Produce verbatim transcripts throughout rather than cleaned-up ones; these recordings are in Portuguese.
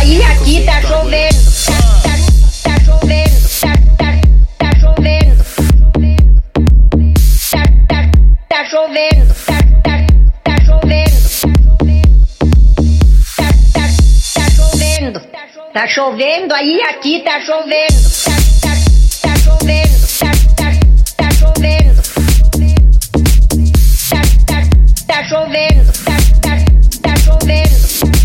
aí aqui tá chovendo. Tá, tá, tá chovendo. Tá, tá, tá chovendo. Tá, tá, tá chovendo. Tá, tá, tá chovendo. Tá, tá, tá chovendo. Tá chovendo aí aqui tá chovendo. Tá, tá, tá chovendo. Tá, tá, tá chovendo. Tá, tá, tá chovendo. Tá, tá, tá chovendo.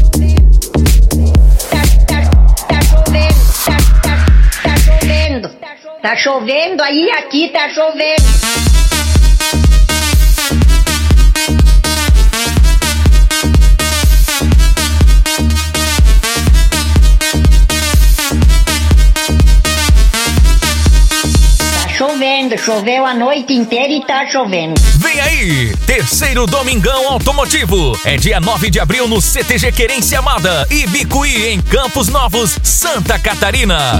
Tá chovendo aí, aqui tá chovendo. Tá chovendo, choveu a noite inteira e tá chovendo. Vem aí, terceiro Domingão Automotivo. É dia nove de abril no C T G Querência Amada e Bicuí, em Campos Novos, Santa Catarina.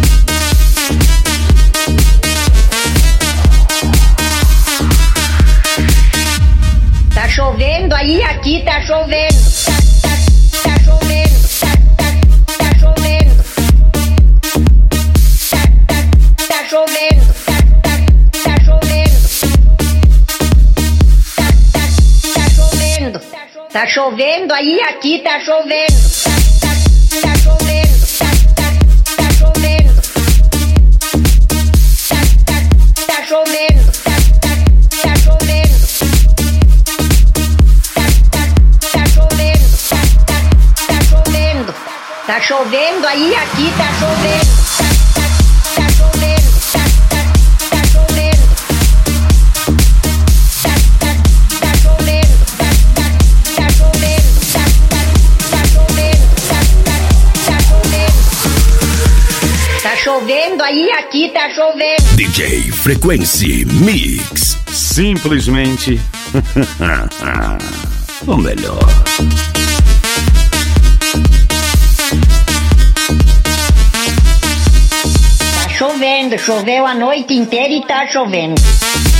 Tá chovendo aí, aqui tá chovendo. Tá, tá, tá chovendo. Tá, tá, tá chovendo. Tá, tá, tá chovendo. Tá, tá, tá chovendo. Tá, tá, tá chovendo. Tá chovendo aí, aqui tá chovendo. Tá, tá, tá chovendo. Tá, tá, tá chovendo. Tá, tá, tá chovendo. Tá chovendo aí, aqui tá chovendo. Tá, tá, tá chovendo. Tá, tá, tá chovendo. Tá, tá, tá chovendo. Tá, tá, tá chovendo. Tá, tá, tá chovendo. Tá, tá, tá chovendo. Tá chovendo aí, aqui tá chovendo. D J Frequency Mix. Simplesmente o melhor. Chovendo, choveu a noite inteira e tá chovendo.